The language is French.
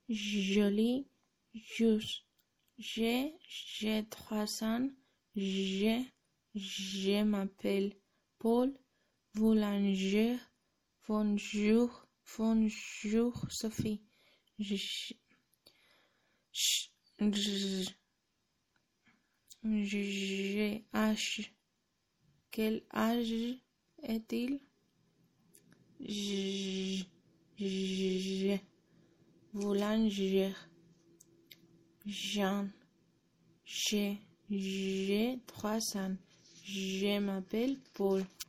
joli, juste. J'ai 3 ans, je m'appelle Paul. Boulanger, bonjour, Sophie. J'ai âge. Quel âge est-il? Boulanger. Jean. J'ai 3 ans. Je m'appelle Paul.